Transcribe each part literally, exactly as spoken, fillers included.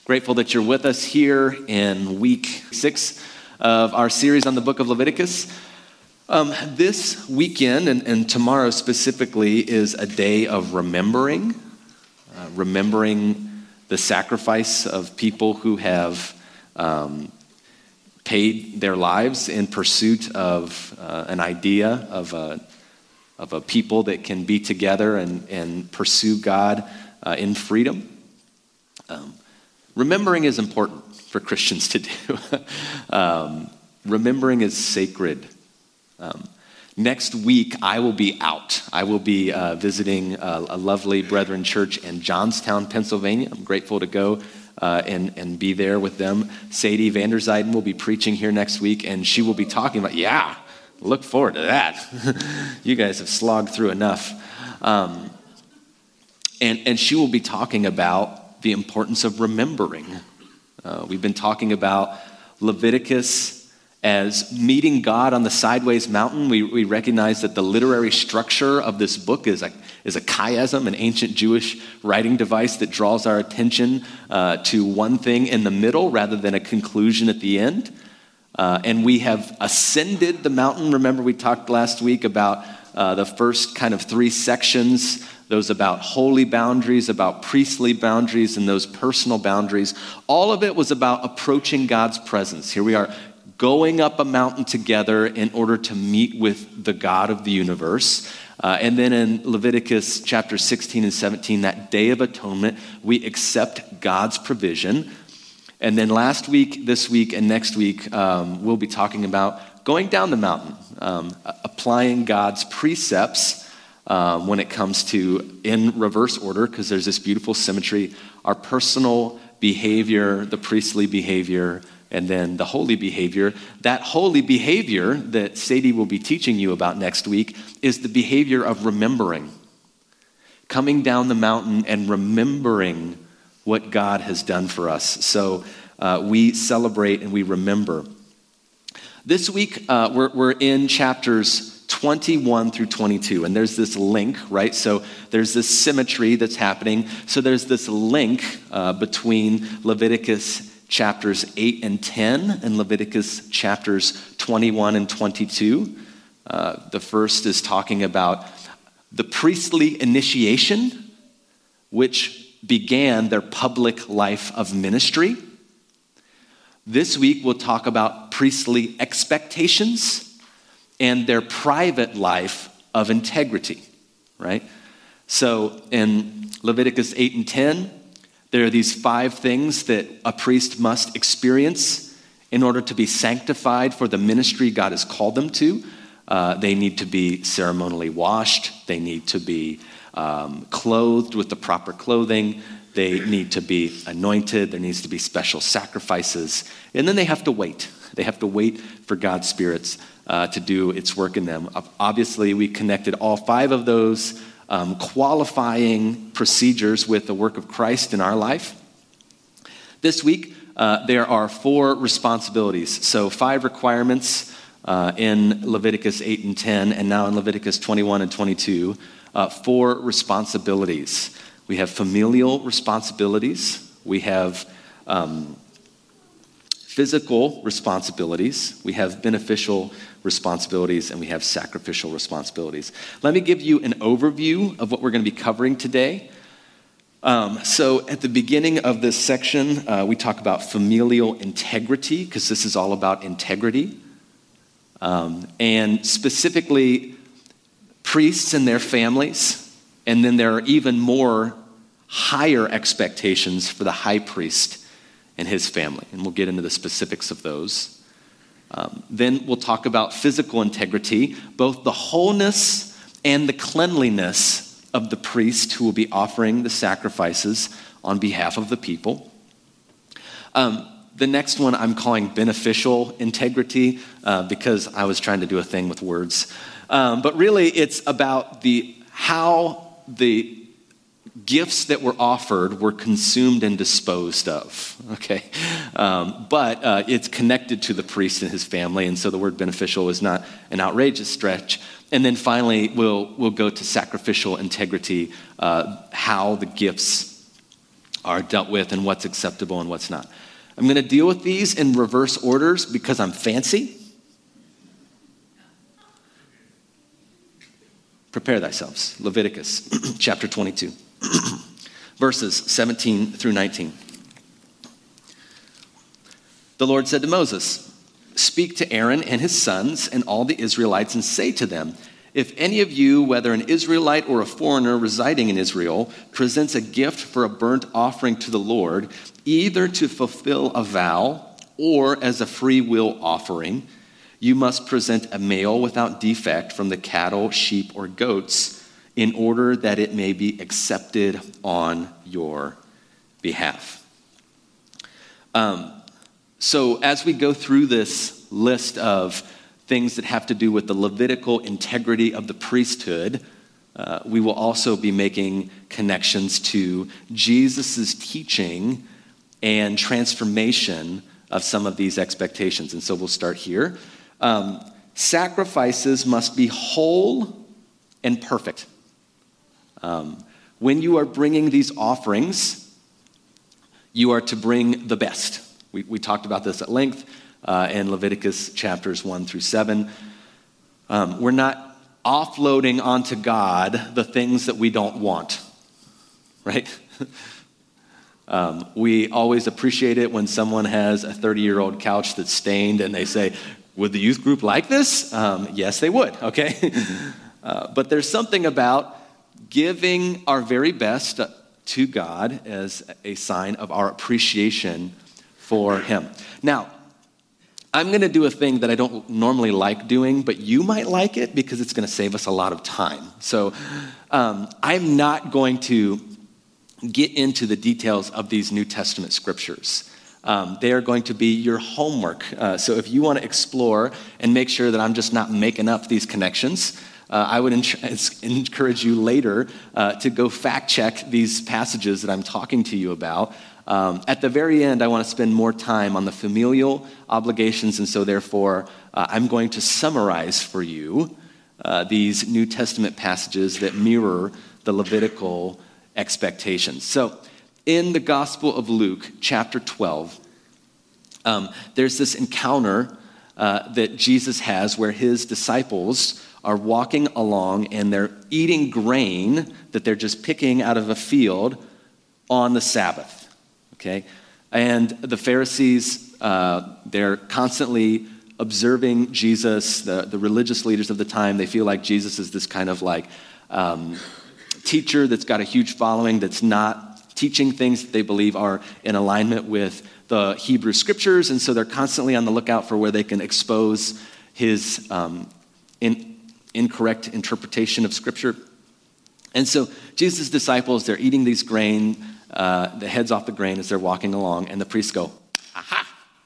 Grateful that you're with us here in week six of our series on the book of Leviticus. Um, this weekend, and, and tomorrow specifically, is a day of remembering, uh, remembering the sacrifice of people who have um, paid their lives in pursuit of uh, an idea of a, of a people that can be together and, and pursue God uh, in freedom. Um, Remembering is important for Christians to do. um, remembering is sacred. Um, next week, I will be out. I will be uh, visiting a, a lovely Brethren church in Johnstown, Pennsylvania. I'm grateful to go uh, and, and be there with them. Sadie Vanderzijden will be preaching here next week, and she will be talking about, yeah, look forward to that. You guys have slogged through enough. Um, and, and she will be talking about the importance of remembering. Uh, we've been talking about Leviticus as meeting God on the sideways mountain. We, we recognize that the literary structure of this book is a, is a chiasm, an ancient Jewish writing device that draws our attention uh, to one thing in the middle rather than a conclusion at the end. Uh, and we have ascended the mountain. Remember, we talked last week about uh, the first kind of three sections, those about holy boundaries, about priestly boundaries, and those personal boundaries. All of it was about approaching God's presence. Here we are going up a mountain together in order to meet with the God of the universe. Uh, and then in Leviticus chapter sixteen and seventeen, that Day of Atonement, we accept God's provision. And then last week, this week, and next week, um, we'll be talking about going down the mountain, um, applying God's precepts Um, when it comes to, in reverse order, because there's this beautiful symmetry, our personal behavior, the priestly behavior, and then the holy behavior. That holy behavior that Sadie will be teaching you about next week is the behavior of remembering. Coming down the mountain and remembering what God has done for us. So uh, we celebrate and we remember. This week, uh, we're, we're in chapters twenty-one through twenty-two, and there's this link, right? So there's this symmetry that's happening. So there's this link uh, between Leviticus chapters eight and ten and Leviticus chapters twenty-one and twenty-two. Uh, the first is talking about the priestly initiation, which began their public life of ministry. This week we'll talk about priestly expectations and their private life of integrity, right? So in Leviticus eight and ten, there are these five things that a priest must experience in order to be sanctified for the ministry God has called them to. Uh, they need to be ceremonially washed. They need to be um, clothed with the proper clothing. They need to be anointed. There needs to be special sacrifices. And then they have to wait. They have to wait for God's Spirit's Uh, to do its work in them. Obviously, we connected all five of those um, qualifying procedures with the work of Christ in our life. This week, uh, there are four responsibilities. So five requirements uh, in Leviticus eight and ten, and now in Leviticus twenty-one and twenty-two, uh, four responsibilities. We have familial responsibilities. We have um, physical responsibilities, we have beneficial responsibilities, and we have sacrificial responsibilities. Let me give you an overview of what we're going to be covering today. Um, so at the beginning of this section, uh, we talk about familial integrity, because this is all about integrity. Um, and specifically, priests and their families, and then there are even more higher expectations for the high priest and his family, and we'll get into the specifics of those. Um, then we'll talk about physical integrity, both the wholeness and the cleanliness of the priest who will be offering the sacrifices on behalf of the people. Um, the next one I'm calling beneficial integrity uh, because I was trying to do a thing with words. Um, but really it's about the how the gifts that were offered were consumed and disposed of, okay? Um, but uh, it's connected to the priest and his family, and so the word beneficial is not an outrageous stretch. And then finally, we'll we'll go to sacrificial integrity, uh, how the gifts are dealt with and what's acceptable and what's not. I'm going to deal with these in reverse orders because I'm fancy. Prepare thyself. Leviticus chapter twenty-two, verses seventeen through nineteen. The Lord said to Moses, "Speak to Aaron and his sons and all the Israelites and say to them, if any of you, whether an Israelite or a foreigner residing in Israel, presents a gift for a burnt offering to the Lord, either to fulfill a vow or as a free will offering, you must present a male without defect from the cattle, sheep, or goats in order that it may be accepted on your behalf." Um, so as we go through this list of things that have to do with the Levitical integrity of the priesthood, uh, we will also be making connections to Jesus' teaching and transformation of some of these expectations. And so we'll start here. Um, sacrifices must be whole and perfect. Um, when you are bringing these offerings, you are to bring the best. We, we talked about this at length. Uh, in Leviticus chapters one through seven. Um, we're not offloading onto God the things that we don't want, right? um, we always appreciate it when someone has a thirty-year-old couch that's stained and they say, would the youth group like this? Um, yes, they would, okay? uh, but there's something about giving our very best to God as a sign of our appreciation for Him. Now, I'm going to do a thing that I don't normally like doing, but you might like it because it's going to save us a lot of time. So um, I'm not going to get into the details of these New Testament scriptures. Um, they are going to be your homework. Uh, so if you want to explore and make sure that I'm just not making up these connections, uh, I would en- encourage you later uh, to go fact check these passages that I'm talking to you about. Um, at the very end, I want to spend more time on the familial obligations, and so therefore, uh, I'm going to summarize for you uh, these New Testament passages that mirror the Levitical expectations. So, in the Gospel of Luke, chapter twelve, um, there's this encounter uh, that Jesus has where his disciples are walking along and they're eating grain that they're just picking out of a field on the Sabbath. Okay, and the Pharisees, uh, they're constantly observing Jesus. The, the religious leaders of the time, they feel like Jesus is this kind of like um, teacher that's got a huge following that's not teaching things that they believe are in alignment with the Hebrew scriptures, and so they're constantly on the lookout for where they can expose his um, in, incorrect interpretation of scripture. And so Jesus' disciples, they're eating these grain, Uh, the heads off the grain as they're walking along, and the priests go, aha,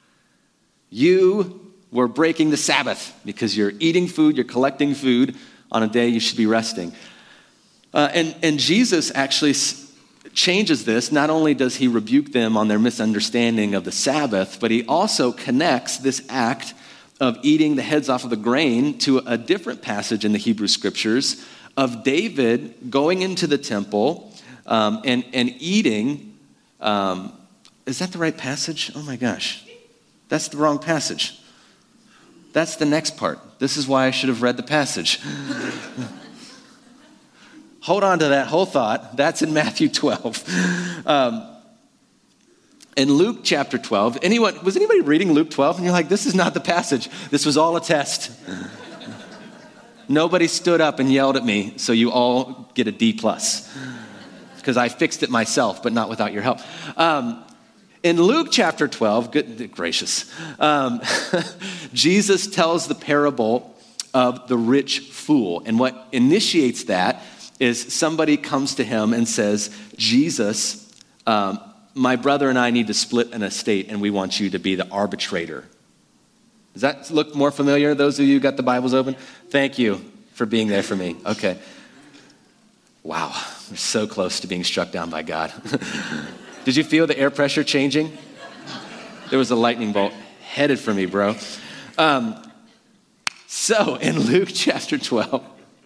you were breaking the Sabbath because you're eating food, you're collecting food on a day you should be resting. Uh, and, and Jesus actually s- changes this. Not only does he rebuke them on their misunderstanding of the Sabbath, but he also connects this act of eating the heads off of the grain to a different passage in the Hebrew scriptures of David going into the temple Um, and, and eating, um, is that the right passage? Oh my gosh, that's the wrong passage. That's the next part. This is why I should have read the passage. Hold on to that whole thought. That's in Matthew twelve. Um, in Luke chapter twelve, anyone, was anybody reading Luke twelve? And you're like, this is not the passage. This was all a test. Nobody stood up and yelled at me, so you all get a D plus. Because I fixed it myself, but not without your help. Um, in Luke chapter twelve, good gracious, um, Jesus tells the parable of the rich fool. And what initiates that is somebody comes to him and says, Jesus, um, my brother and I need to split an estate, and we want you to be the arbitrator. Does that look more familiar? Those of you who got the Bibles open? Thank you for being there for me. Okay. Wow, we're so close to being struck down by God. Did you feel the air pressure changing? There was a lightning bolt headed for me, bro. Um, so in Luke chapter twelve,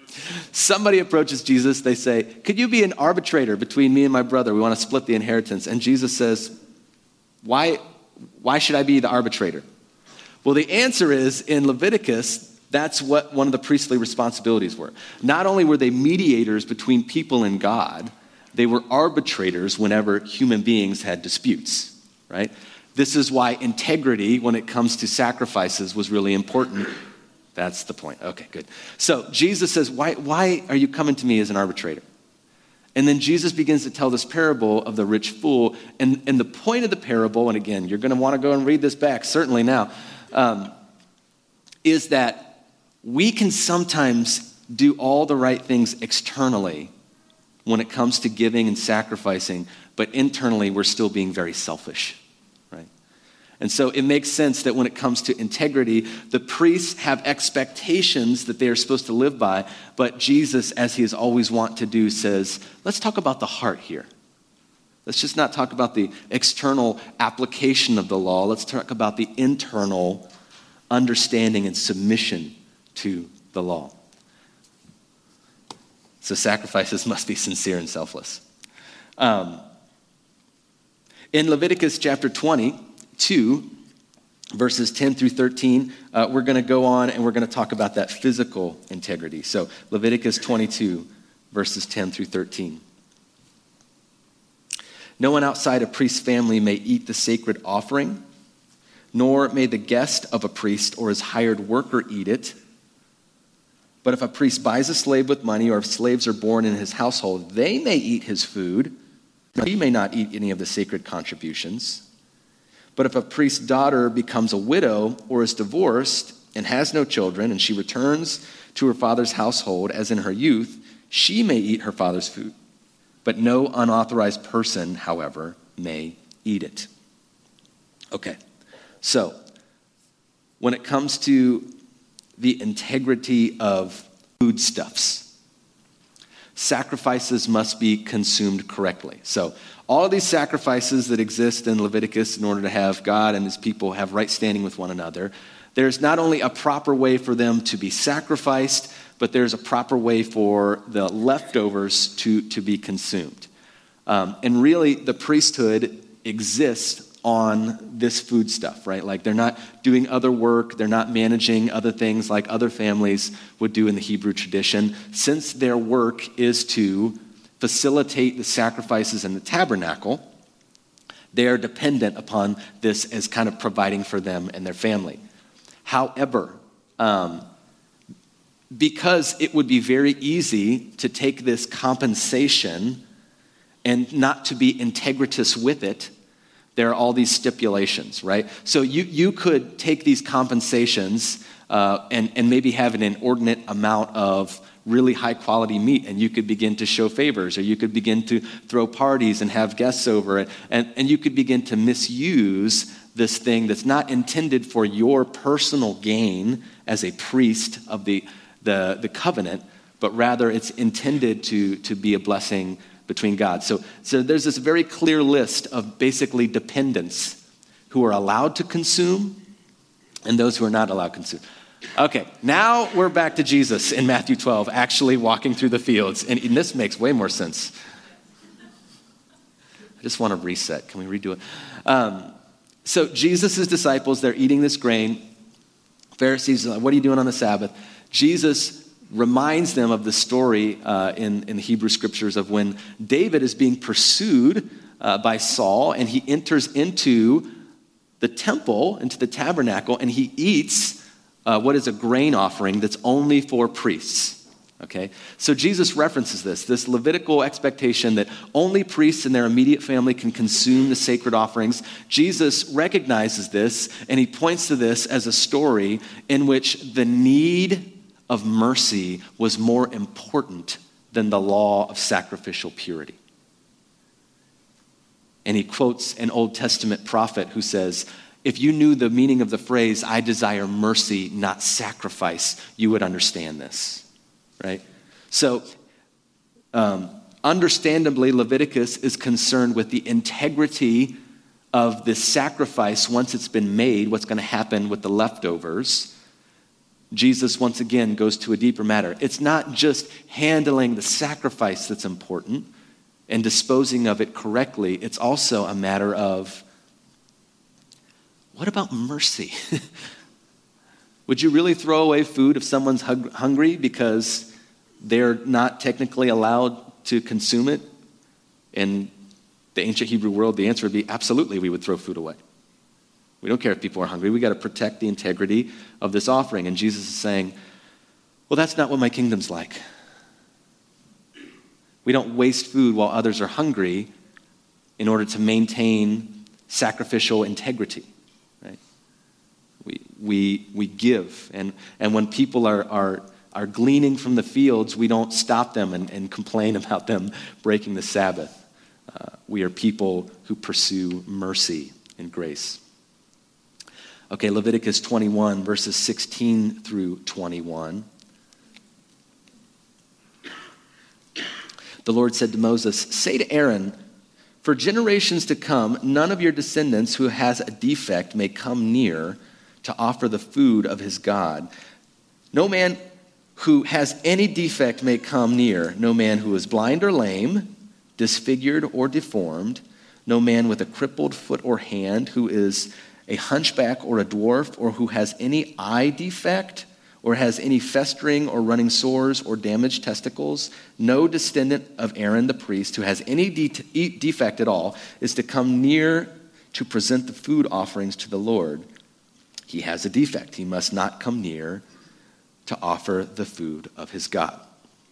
Somebody approaches Jesus. They say, could you be an arbitrator between me and my brother? We want to split the inheritance. And Jesus says, why, why should I be the arbitrator? Well, the answer is in Leviticus, that's what one of the priestly responsibilities were. Not only were they mediators between people and God, they were arbitrators whenever human beings had disputes, right? This is why integrity, when it comes to sacrifices, was really important. That's the point. Okay, good. So Jesus says, why, why are you coming to me as an arbitrator? And then Jesus begins to tell this parable of the rich fool. And, and the point of the parable, and again, you're going to want to go and read this back, certainly now, um, is that we can sometimes do all the right things externally when it comes to giving and sacrificing, but internally we're still being very selfish, right? And so it makes sense that when it comes to integrity, the priests have expectations that they are supposed to live by, but Jesus, as he is always wont to do, says, let's talk about the heart here. Let's just not talk about the external application of the law. Let's talk about the internal understanding and submission to the law. So sacrifices must be sincere and selfless. Um, in Leviticus chapter twenty-two, verses ten through thirteen, uh, we're going to go on and we're going to talk about that physical integrity. So Leviticus twenty-two, verses ten through thirteen. No one outside a priest's family may eat the sacred offering, nor may the guest of a priest or his hired worker eat it. But if a priest buys a slave with money, or if slaves are born in his household, they may eat his food. He may not eat any of the sacred contributions. But if a priest's daughter becomes a widow or is divorced and has no children, and she returns to her father's household as in her youth, she may eat her father's food. But no unauthorized person, however, may eat it. Okay, so when it comes to the integrity of foodstuffs, sacrifices must be consumed correctly. So all of these sacrifices that exist in Leviticus in order to have God and his people have right standing with one another, there's not only a proper way for them to be sacrificed, but there's a proper way for the leftovers to, to be consumed. Um, and really, the priesthood exists on this food stuff, right? Like they're not doing other work, they're not managing other things like other families would do in the Hebrew tradition. Since their work is to facilitate the sacrifices in the tabernacle, they are dependent upon this as kind of providing for them and their family. However, um, because it would be very easy to take this compensation and not to be integritous with it, there are all these stipulations, right? So you, you could take these compensations uh, and, and maybe have an inordinate amount of really high quality meat, and you could begin to show favors, or you could begin to throw parties and have guests over, and, and, and you could begin to misuse this thing that's not intended for your personal gain as a priest of the, the, the covenant, but rather it's intended to, to be a blessing between God. So, so there's this very clear list of basically dependents who are allowed to consume and those who are not allowed to consume. Okay, now we're back to Jesus in Matthew twelve, actually walking through the fields. And, and this makes way more sense. I just want to reset. Can we redo it? Um, so Jesus' disciples, they're eating this grain. Pharisees are like, what are you doing on the Sabbath? Jesus reminds them of the story uh, in, in the Hebrew scriptures of when David is being pursued uh, by Saul, and he enters into the temple, into the tabernacle, and he eats uh, what is a grain offering that's only for priests. Okay, so Jesus references this, this Levitical expectation that only priests and their immediate family can consume the sacred offerings. Jesus recognizes this, and he points to this as a story in which the need of mercy was more important than the law of sacrificial purity. And he quotes an Old Testament prophet who says, if you knew the meaning of the phrase, I desire mercy, not sacrifice, you would understand this. Right? So, um, understandably, Leviticus is concerned with the integrity of this sacrifice once it's been made, what's going to happen with the leftovers. Jesus, once again, goes to a deeper matter. It's not just handling the sacrifice that's important and disposing of it correctly. It's also a matter of, what about mercy? Would you really throw away food if someone's hung- hungry because they're not technically allowed to consume it? In the ancient Hebrew world, the answer would be absolutely, we would throw food away. We don't care if people are hungry. We got to protect the integrity of this offering. And Jesus is saying, well, that's not what my kingdom's like. We don't waste food while others are hungry in order to maintain sacrificial integrity. Right? We we we give. And, and when people are, are, are gleaning from the fields, we don't stop them and, and complain about them breaking the Sabbath. Uh, we are people who pursue mercy and grace. Okay, Leviticus twenty-one, verses sixteen through twenty-one. The Lord said to Moses, "Say to Aaron, for generations to come, none of your descendants who has a defect may come near to offer the food of his God. No man who has any defect may come near. No man who is blind or lame, disfigured or deformed, no man with a crippled foot or hand who is a hunchback or a dwarf, or who has any eye defect, or has any festering or running sores or damaged testicles. No descendant of Aaron the priest who has any de- defect at all is to come near to present the food offerings to the Lord. He has a defect. He must not come near to offer the food of his God."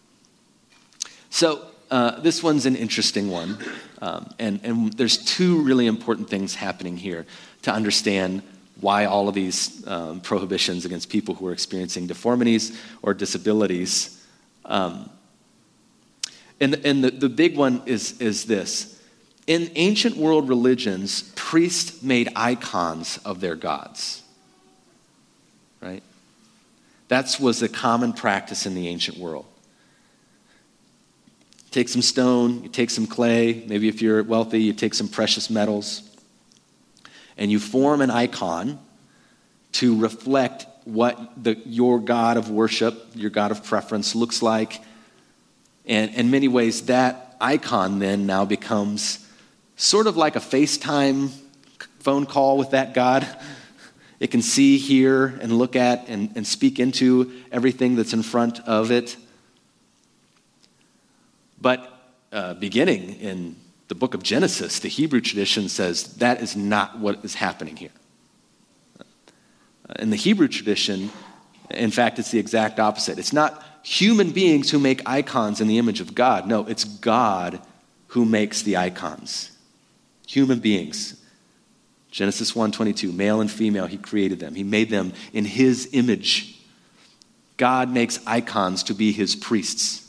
So uh, this one's an interesting one. Um, and, and there's two really important things happening here to understand why all of these um, prohibitions against people who are experiencing deformities or disabilities. Um, and and the, the big one is, is this. In ancient world religions, priests made icons of their gods. Right? That was a common practice in the ancient world. Take some stone, you take some clay, maybe if you're wealthy, you take some precious metals, and you form an icon to reflect what the, your God of worship, your God of preference looks like. And in many ways, that icon then now becomes sort of like a FaceTime phone call with that God. It can see, hear, and look at and, and speak into everything that's in front of it. But uh, beginning in the book of Genesis, the Hebrew tradition says that is not what is happening here. In the Hebrew tradition, in fact, it's the exact opposite. It's not human beings who make icons in the image of God. No, it's God who makes the icons. Human beings. Genesis one twenty-two, male and female, he created them. He made them in his image. God makes icons to be his priests.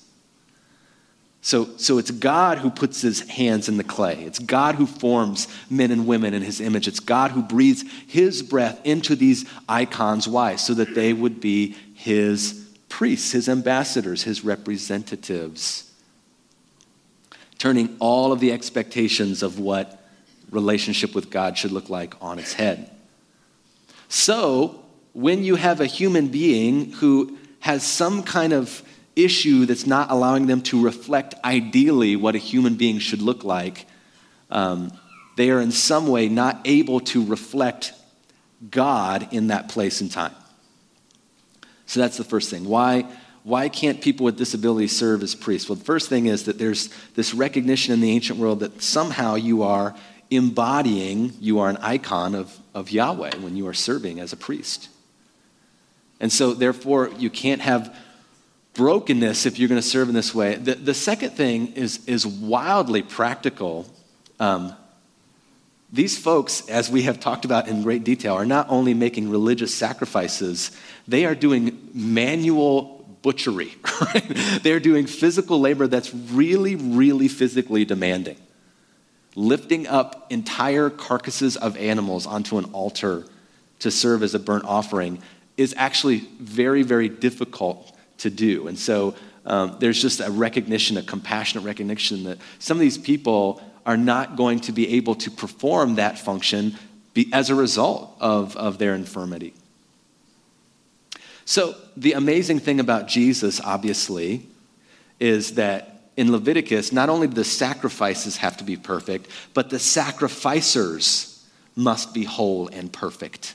So, so it's God who puts his hands in the clay. It's God who forms men and women in his image. It's God who breathes his breath into these icons. Why? So that they would be his priests, his ambassadors, his representatives. Turning all of the expectations of what relationship with God should look like on its head. So, when you have a human being who has some kind of issue that's not allowing them to reflect ideally what a human being should look like, um, they are in some way not able to reflect God in that place and time. So that's the first thing. Why, why can't people with disabilities serve as priests? Well, the first thing is that there's this recognition in the ancient world that somehow you are embodying, you are an icon of, of Yahweh when you are serving as a priest. And so therefore you can't have brokenness if you're going to serve in this way. The, the second thing is, is wildly practical. Um, these folks, as we have talked about in great detail, are not only making religious sacrifices, they are doing manual butchery. Right? They're doing physical labor that's really, really physically demanding. Lifting up entire carcasses of animals onto an altar to serve as a burnt offering is actually very, very difficult to do. And so um, there's just a recognition, a compassionate recognition that some of these people are not going to be able to perform that function be, as a result of, of their infirmity. So the amazing thing about Jesus, obviously, is that in Leviticus, not only do the sacrifices have to be perfect, but the sacrificers must be whole and perfect.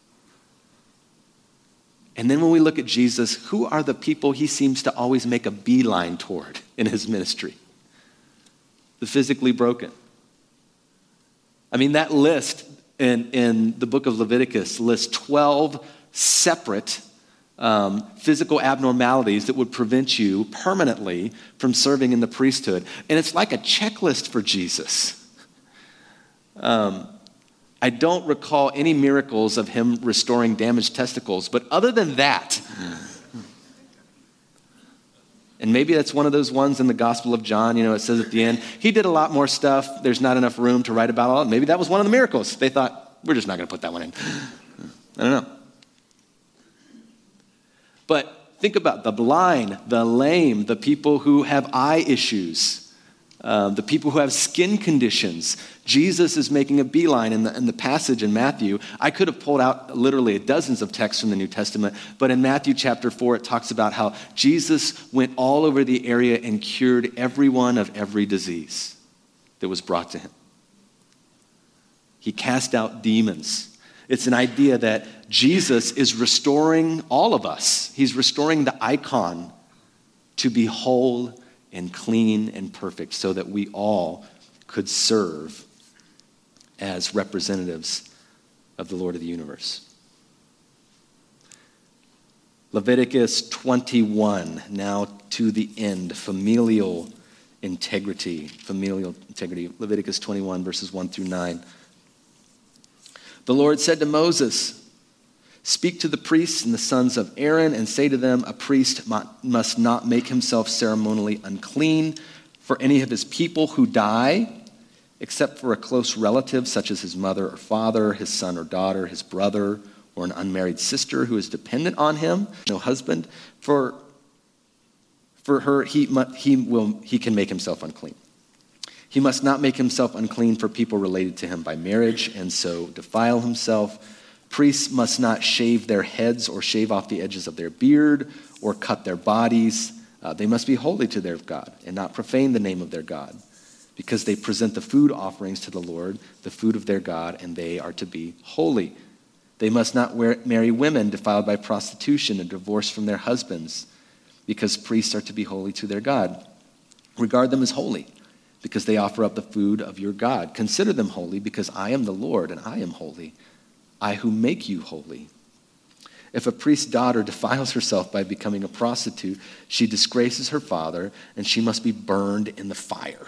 And then when we look at Jesus, who are the people he seems to always make a beeline toward in his ministry? The physically broken. I mean, that list in, in the book of Leviticus lists twelve separate um, physical abnormalities that would prevent you permanently from serving in the priesthood. And it's like a checklist for Jesus. Um, I don't recall any miracles of him restoring damaged testicles, but other than that, and maybe that's one of those ones in the Gospel of John, you know, it says at the end, he did a lot more stuff. There's not enough room to write about all. Maybe that was one of the miracles. They thought, we're just not going to put that one in. I don't know. But think about the blind, the lame, the people who have eye issues, uh, the people who have skin conditions. Jesus is making a beeline in the, in the passage in Matthew. I could have pulled out literally dozens of texts from the New Testament, but in Matthew chapter four, it talks about how Jesus went all over the area and cured everyone of every disease that was brought to him. He cast out demons. It's an idea that Jesus is restoring all of us. He's restoring the icon to be whole and clean and perfect so that we all could serve as representatives of the Lord of the universe. Leviticus twenty-one, now to the end, familial integrity. Familial integrity. Leviticus twenty-one, verses one through nine. The Lord said to Moses, "Speak to the priests and the sons of Aaron and say to them, a priest must not make himself ceremonially unclean for any of his people who die, except for a close relative such as his mother or father, his son or daughter, his brother, or an unmarried sister who is dependent on him, no husband. For, for her, he, he, will, he can make himself unclean. He must not make himself unclean for people related to him by marriage and so defile himself. Priests must not shave their heads or shave off the edges of their beard or cut their bodies. Uh, they must be holy to their God and not profane the name of their God, because they present the food offerings to the Lord, the food of their God, and they are to be holy. They must not wear, marry women defiled by prostitution and divorced from their husbands, because priests are to be holy to their God. Regard them as holy, because they offer up the food of your God. Consider them holy, because I am the Lord, and I am holy, I who make you holy. If a priest's daughter defiles herself by becoming a prostitute, she disgraces her father, and she must be burned in the fire."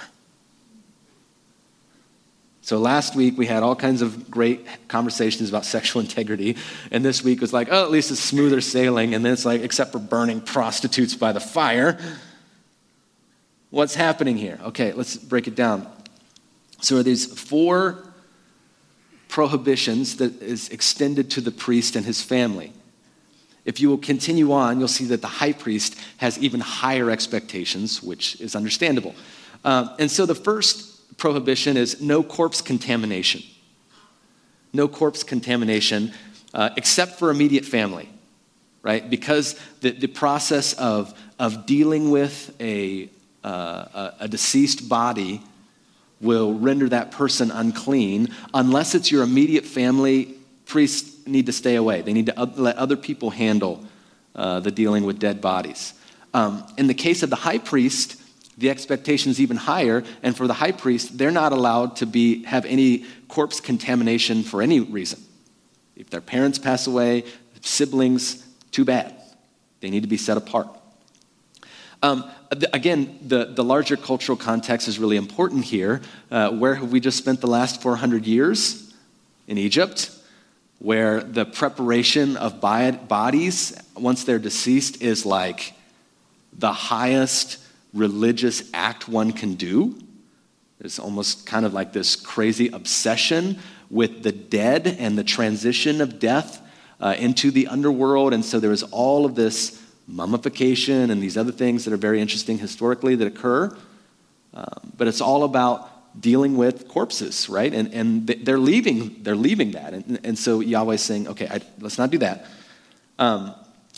So last week we had all kinds of great conversations about sexual integrity, and this week was like, oh, at least it's smoother sailing, and then it's like, except for burning prostitutes by the fire. What's happening here? Okay, let's break it down. So there are these four prohibitions that is extended to the priest and his family. If you will continue on, you'll see that the high priest has even higher expectations, which is understandable. Um, and so the first prohibition is no corpse contamination. No corpse contamination, uh, except for immediate family, right? Because the, the process of, of dealing with a, uh, a, a deceased body will render that person unclean. Unless it's your immediate family, priests need to stay away. They need to let other people handle uh, the dealing with dead bodies. Um, in the case of the high priest, the expectation is even higher, and for the high priest, they're not allowed to be have any corpse contamination for any reason. If their parents pass away, siblings, too bad. They need to be set apart. Um, again, the, the larger cultural context is really important here. Uh, where have we just spent the last four hundred years? In Egypt, where the preparation of bodies, once they're deceased, is like the highest religious act one can do. There's almost kind of like this crazy obsession with the dead and the transition of death uh, into the underworld. And so there is all of this mummification and these other things that are very interesting historically that occur. Um, but it's all about dealing with corpses, right? And and they're leaving they're leaving that. And, and so Yahweh's saying, okay, I, let's not do that. Um,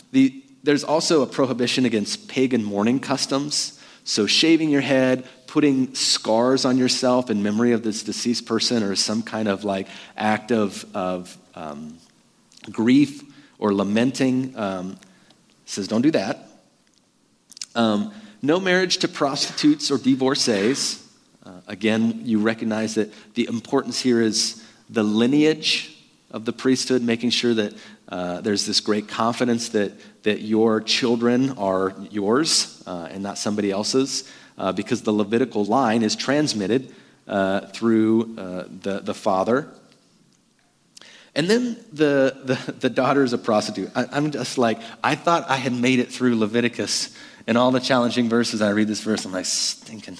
The, there's also a prohibition against pagan mourning customs. So shaving your head, putting scars on yourself in memory of this deceased person, or some kind of like act of, of um, grief or lamenting. Um, says don't do that. Um, no marriage to prostitutes or divorcees. Uh, again, you recognize that the importance here is the lineage of the priesthood, making sure that uh, there's this great confidence that, that your children are yours uh, and not somebody else's, uh, because the Levitical line is transmitted uh, through uh, the, the father. And then the, the, the daughter is a prostitute. I, I'm just like, I thought I had made it through Leviticus and all the challenging verses. I read this verse, I'm like, stinking.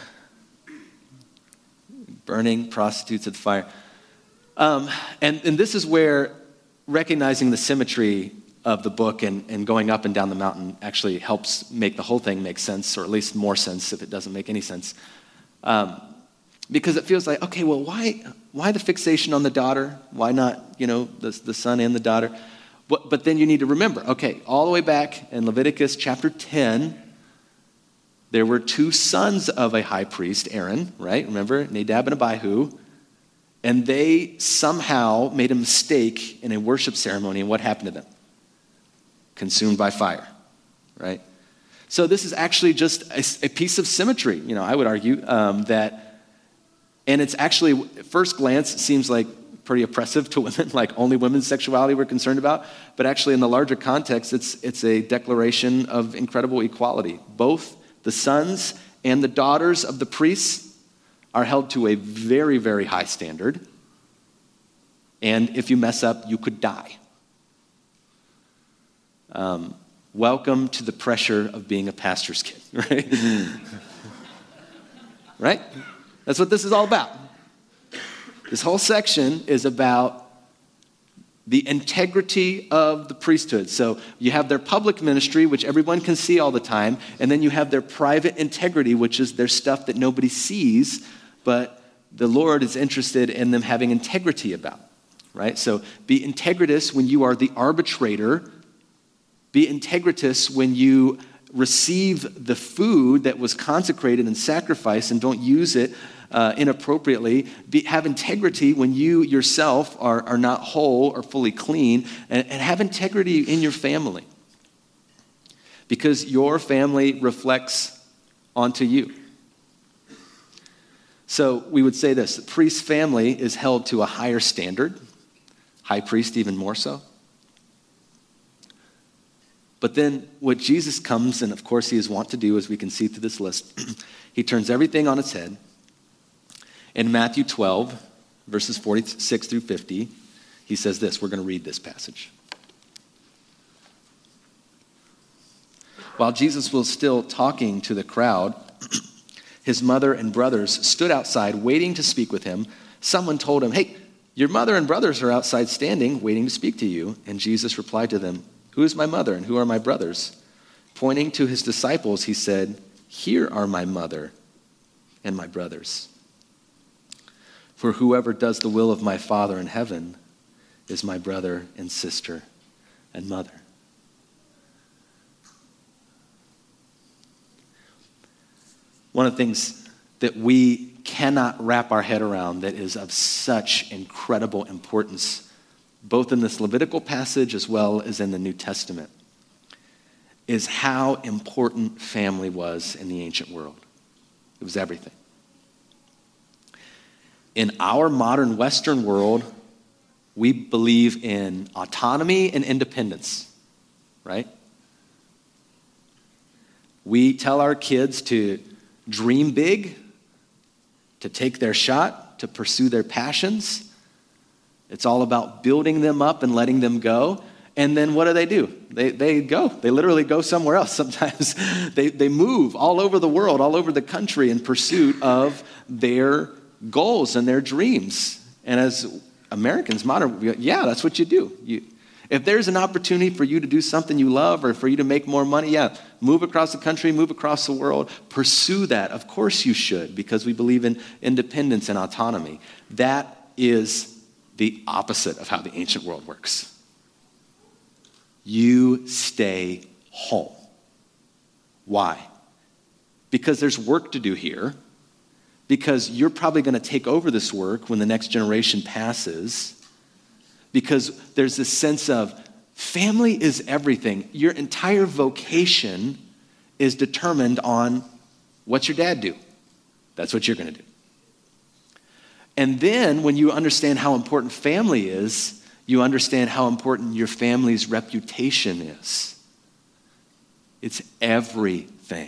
Burning prostitutes at the fire. Um, and, and this is where recognizing the symmetry of the book and, and going up and down the mountain actually helps make the whole thing make sense, or at least more sense if it doesn't make any sense. Um, because it feels like, okay, well, why why the fixation on the daughter? Why not, you know, the, the son and the daughter? But, but then you need to remember, okay, all the way back in Leviticus chapter ten, there were two sons of a high priest, Aaron, right? Remember, Nadab and Abihu. And they somehow made a mistake in a worship ceremony, and what happened to them? Consumed by fire, right? So this is actually just a, a piece of symmetry, you know, I would argue, um, that, and it's actually, at first glance, it seems like pretty oppressive to women, like only women's sexuality we're concerned about, but actually in the larger context, it's it's a declaration of incredible equality. Both the sons and the daughters of the priests are held to a very, very high standard. And if you mess up, you could die. Um, welcome to the pressure of being a pastor's kid, right? Right? That's what this is all about. This whole section is about the integrity of the priesthood. So you have their public ministry, which everyone can see all the time, and then you have their private integrity, which is their stuff that nobody sees, but the Lord is interested in them having integrity about, right? So be integritous when you are the arbitrator. Be integritous when you receive the food that was consecrated and sacrificed and don't use it uh, inappropriately. Be, have integrity when you yourself are, are not whole or fully clean, and, and have integrity in your family, because your family reflects onto you. So we would say this: the priest's family is held to a higher standard, high priest even more so. But then what Jesus comes, and of course he is wont to do, as we can see through this list, he turns everything on its head. In Matthew twelve, verses forty-six through fifty, he says this. We're going to read this passage. While Jesus was still talking to the crowd, his mother and brothers stood outside waiting to speak with him. Someone told him, "Hey, your mother and brothers are outside standing, waiting to speak to you." And Jesus replied to them, "Who is my mother and who are my brothers?" Pointing to his disciples, he said, "Here are my mother and my brothers. For whoever does the will of my Father in heaven is my brother and sister and mother." One of the things that we cannot wrap our head around that is of such incredible importance, both in this Levitical passage as well as in the New Testament, is how important family was in the ancient world. It was everything. In our modern Western world, we believe in autonomy and independence, right? We tell our kids to dream big, to take their shot, to pursue their passions. It's all about building them up and letting them go. And then what do they do? They they go. They literally go somewhere else sometimes. they, they move all over the world, all over the country in pursuit of their goals and their dreams. And as Americans, modern, yeah, that's what you do. You, if there's an opportunity for you to do something you love or for you to make more money, yeah, move across the country, move across the world, pursue that. Of course you should, because we believe in independence and autonomy. That is the opposite of how the ancient world works. you stay home. Why? Because there's work to do here, because you're probably going to take over this work when the next generation passes, because there's this sense of family is everything. Your entire vocation is determined on what's your dad do. That's what you're going to do. And then when you understand how important family is, you understand how important your family's reputation is. It's everything.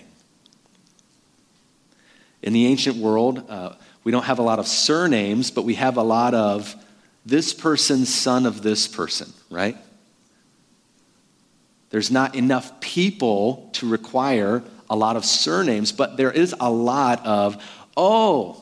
In the ancient world, uh, we don't have a lot of surnames, but we have a lot of this person's son of this person, right? There's not enough people to require a lot of surnames, but there is a lot of, oh,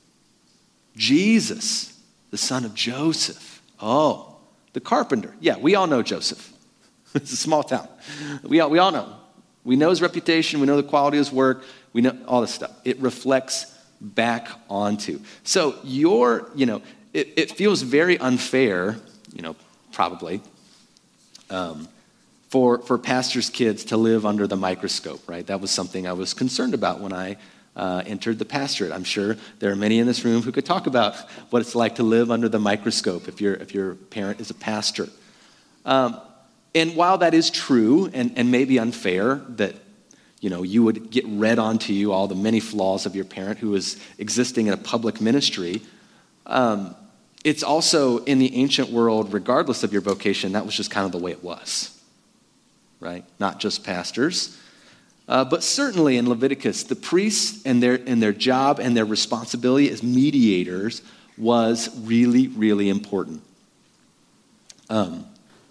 Jesus, the son of Joseph. Oh, the carpenter. Yeah, we all know Joseph. It's a small town. We all, we all know. We know his reputation. We know the quality of his work. We know all this stuff. It reflects back onto. So your, you know, it, it feels very unfair, you know, probably, um, for, for pastors' kids to live under the microscope, right? That was something I was concerned about when I uh, entered the pastorate. I'm sure there are many in this room who could talk about what it's like to live under the microscope if, your if your parent is a pastor. Um, and while that is true and, and maybe unfair that, you know, you would get read onto you all the many flaws of your parent who is existing in a public ministry. Um, it's also in the ancient world, regardless of your vocation, that was just kind of the way it was, right? Not just pastors. Uh, but certainly in Leviticus, the priests and their, and their job and their responsibility as mediators was really, really important. Um,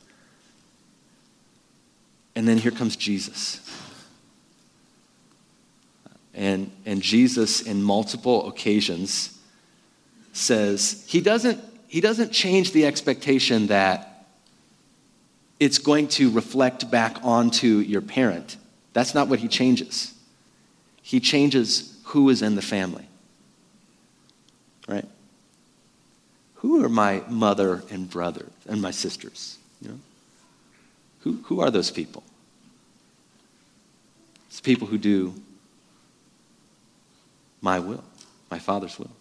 and then here comes Jesus. And, and Jesus, in multiple occasions, says he doesn't, he doesn't change the expectation that it's going to reflect back onto your parent. That's not what he changes. He changes who is in the family. Right? Who are my mother and brother and my sisters? You know? Who, who are those people? It's people who do my will, my Father's will.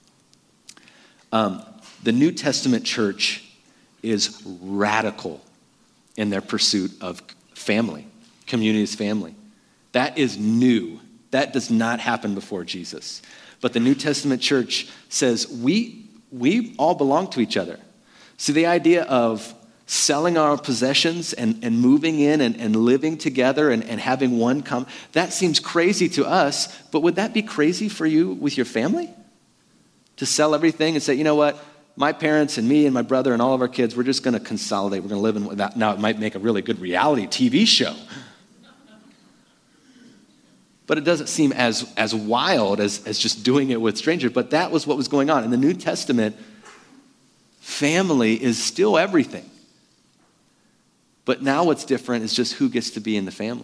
Um, the New Testament church is radical in their pursuit of family, community as family. That is new. That does not happen before Jesus. But the New Testament church says we, we all belong to each other. So the idea of selling our possessions and, and moving in and, and living together and, and having one come, that seems crazy to us, but would that be crazy for you with your family? To sell everything and say, you know what, my parents and me and my brother and all of our kids, we're just going to consolidate. We're going to live in that. Now, it might make a really good reality T V show. But it doesn't seem as, as wild as, as just doing it with strangers. But that was what was going on. In the New Testament, family is still everything. But now what's different is just who gets to be in the family.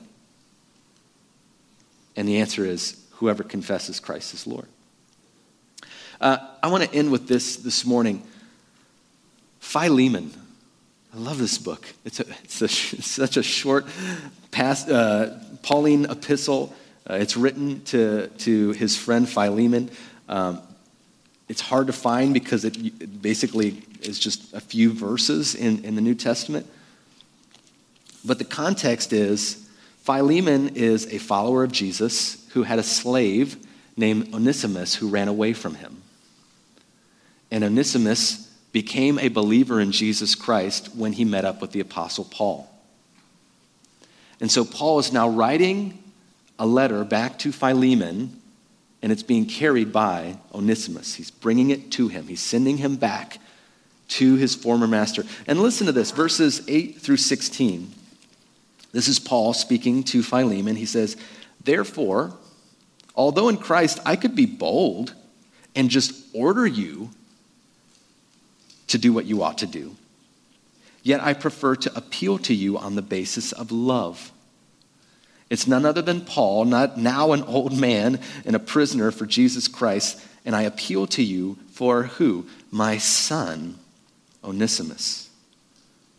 And the answer is whoever confesses Christ as Lord. Uh, I want to end with this this morning. Philemon. I love this book. It's, a, it's, a, it's such a short past, uh, Pauline epistle. Uh, it's written to, to his friend Philemon. Um, it's hard to find because it, it basically is just a few verses in, in the New Testament. But the context is Philemon is a follower of Jesus who had a slave named Onesimus who ran away from him. And Onesimus became a believer in Jesus Christ when he met up with the Apostle Paul. And so Paul is now writing a letter back to Philemon, and it's being carried by Onesimus. He's bringing it to him. He's sending him back to his former master. And listen to this, verses eight through sixteen. This is Paul speaking to Philemon. He says, "Therefore, although in Christ I could be bold and just order you to do what you ought to do, yet I prefer to appeal to you on the basis of love. It's none other than Paul, not now an old man and a prisoner for Jesus Christ, and I appeal to you for who? My son, Onesimus,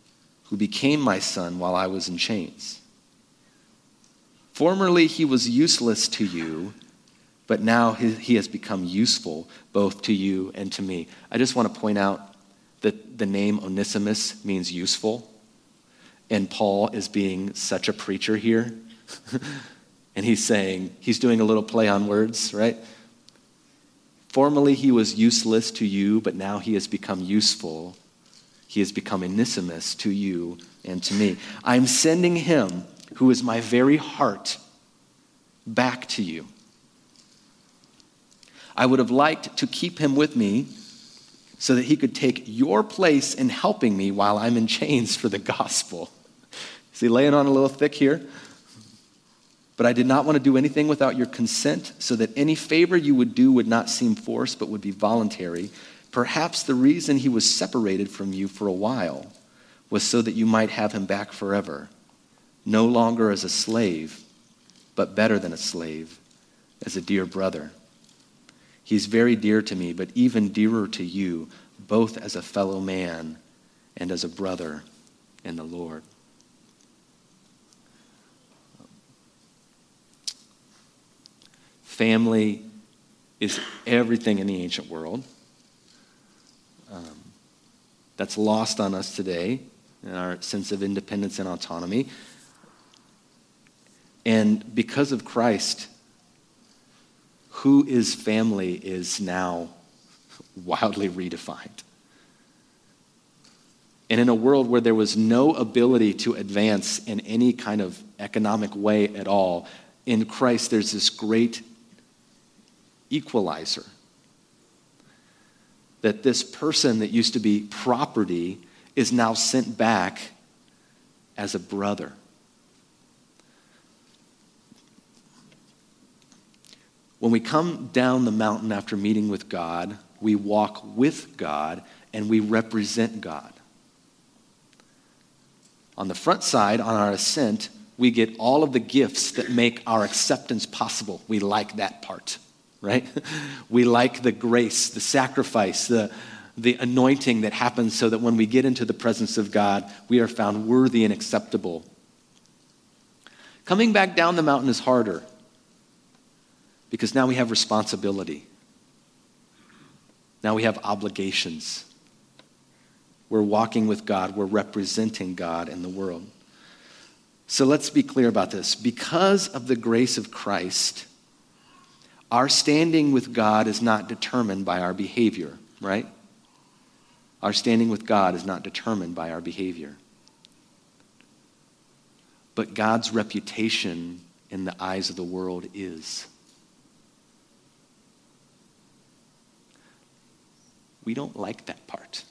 who became my son while I was in chains. Formerly he was useless to you, but now he, he has become useful both to you and to me. I just want to point out that the name Onesimus means useful, and Paul is being such a preacher here. And he's saying, he's doing a little play on words, right? Formerly he was useless to you, but now he has become useful. He has become Onesimus to you and to me. I'm sending him, who is my very heart, back to you. I would have liked to keep him with me so that he could take your place in helping me while I'm in chains for the gospel. Is he laying on a little thick here? But I did not want to do anything without your consent, so that any favor you would do would not seem forced, but would be voluntary. Perhaps the reason he was separated from you for a while was so that you might have him back forever, no longer as a slave, but better than a slave, as a dear brother. He's very dear to me, but even dearer to you, both as a fellow man and as a brother in the Lord. Family is everything in the ancient world. Um, that's lost on us today in our sense of independence and autonomy. And because of Christ, who is family is now wildly redefined. And in a world where there was no ability to advance in any kind of economic way at all, in Christ there's this great equalizer. That this person that used to be property is now sent back as a brother. When we come down the mountain after meeting with God, we walk with God and we represent God. On the front side, on our ascent, we get all of the gifts that make our acceptance possible. We like that part. Right? We like the grace, the sacrifice, the, the anointing that happens so that when we get into the presence of God, we are found worthy and acceptable. Coming back down the mountain is harder because now we have responsibility. Now we have obligations. We're walking with God. We're representing God in the world. So let's be clear about this. Because of the grace of Christ, our standing with God is not determined by our behavior, right? Our standing with God is not determined by our behavior. But God's reputation in the eyes of the world is. We don't like that part.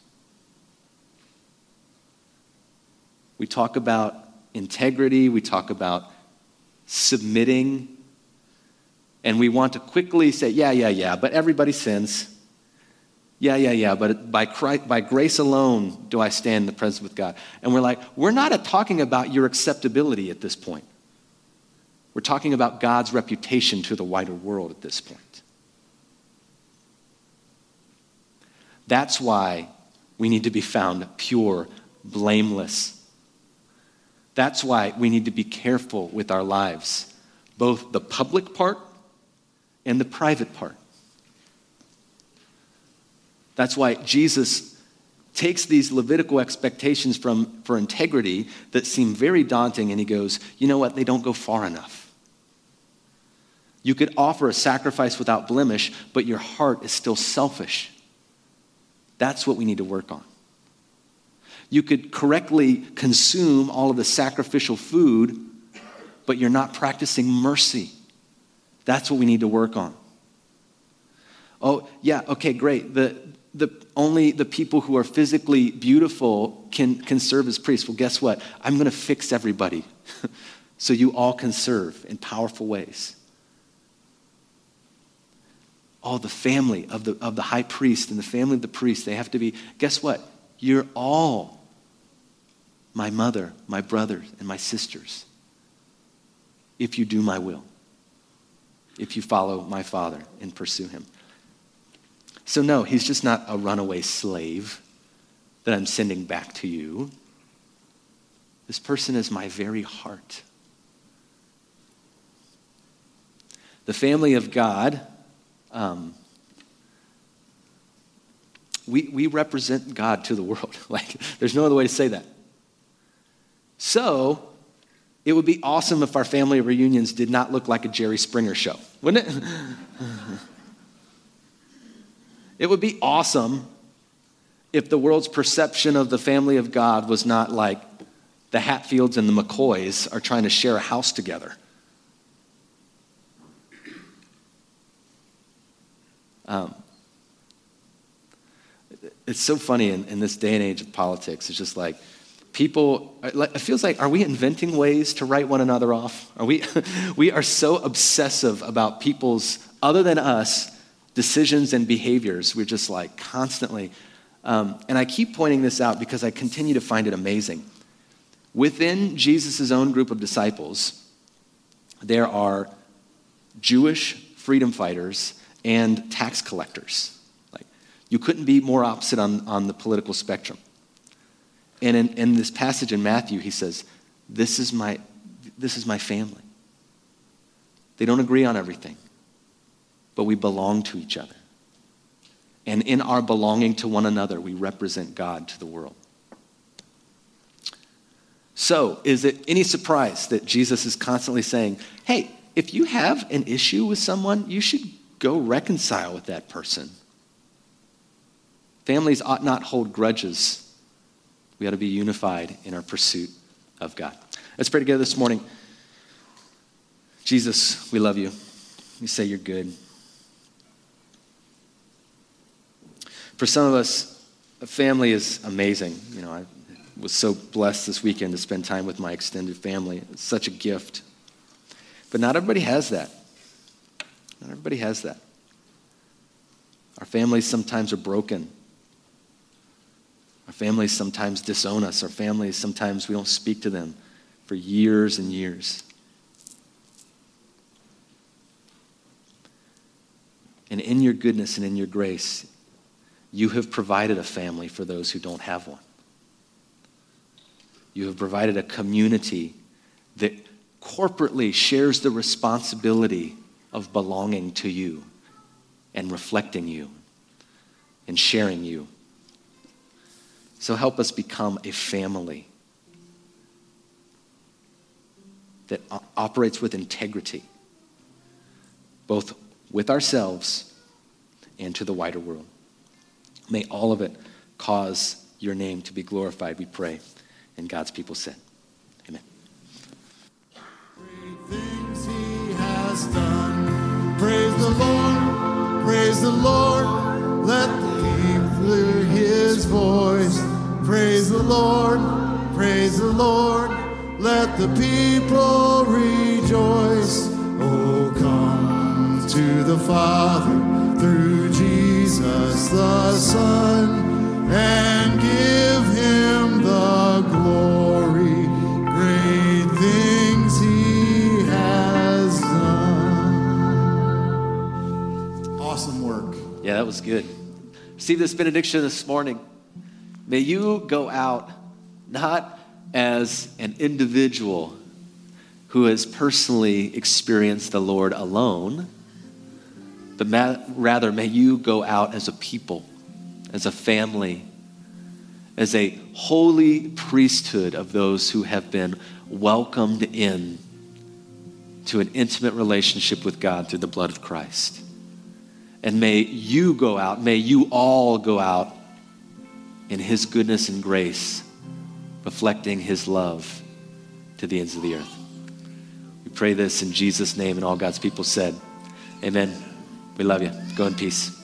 We talk about integrity, we talk about submitting, and we want to quickly say, yeah, yeah, yeah, but everybody sins. Yeah, yeah, yeah, but by Christ, by grace alone do I stand in the presence with God. And we're like, we're not talking about your acceptability at this point. We're talking about God's reputation to the wider world at this point. That's why we need to be found pure, blameless. That's why we need to be careful with our lives, both the public part and the private part. That's why Jesus takes these Levitical expectations from, for integrity that seem very daunting, and he goes, you know what, they don't go far enough. You could offer a sacrifice without blemish, but your heart is still selfish. That's what we need to work on. You could correctly consume all of the sacrificial food, but you're not practicing mercy. That's what we need to work on. Oh, yeah, okay, great. The, the, only the people who are physically beautiful can, can serve as priests. Well, guess what? I'm going to fix everybody so you all can serve in powerful ways. Oh, the family of the, of the high priest and the family of the priest, they have to be, guess what? You're all my mother, my brothers, and my sisters if you do my will. If you follow my Father and pursue him. So no, he's just not a runaway slave that I'm sending back to you. This person is my very heart. The family of God, um, we, we represent God to the world. Like, there's no other way to say that. So, it would be awesome if our family reunions did not look like a Jerry Springer show, wouldn't it? It would be awesome if the world's perception of the family of God was not like the Hatfields and the McCoys are trying to share a house together. Um, it's so funny in, in this day and age of politics. It's just like people, it feels like, are we inventing ways to write one another off? Are we, we are so obsessive about people's, other than us, decisions and behaviors. We're just like constantly, um, and I keep pointing this out because I continue to find it amazing. Within Jesus' own group of disciples, there are Jewish freedom fighters and tax collectors. Like, you couldn't be more opposite on, on the political spectrum. And in, in this passage in Matthew, he says, this is my, this is my family. They don't agree on everything, but we belong to each other. And in our belonging to one another, we represent God to the world. So, is it any surprise that Jesus is constantly saying, hey, if you have an issue with someone, you should go reconcile with that person. Families ought not hold grudges. We ought to be unified in our pursuit of God. Let's pray together this morning. Jesus, we love you. We say you're good. For some of us, a family is amazing. You know, I was so blessed this weekend to spend time with my extended family. It's such a gift. But not everybody has that. Not everybody has that. Our families sometimes are broken. Our families sometimes disown us. Our families, sometimes we don't speak to them for years and years. And in your goodness and in your grace, you have provided a family for those who don't have one. You have provided a community that corporately shares the responsibility of belonging to you and reflecting you and sharing you. So help us become a family that operates with integrity, both with ourselves and to the wider world. May all of it cause your name to be glorified, we pray. And God's people said, amen. Great things he has done. Praise the Lord, praise the Lord. Let the people hear his voice. Praise the Lord, praise the Lord. Let the people rejoice. Oh, come to the Father through Jesus the Son and give him the glory. Great things he has done. Awesome work. Yeah, that was good. Receive this benediction this morning. May you go out not as an individual who has personally experienced the Lord alone, but ma- rather may you go out as a people, as a family, as a holy priesthood of those who have been welcomed in to an intimate relationship with God through the blood of Christ. And may you go out, may you all go out in his goodness and grace, reflecting his love to the ends of the earth. We pray this in Jesus' name, and all God's people said, amen. We love you. Go in peace.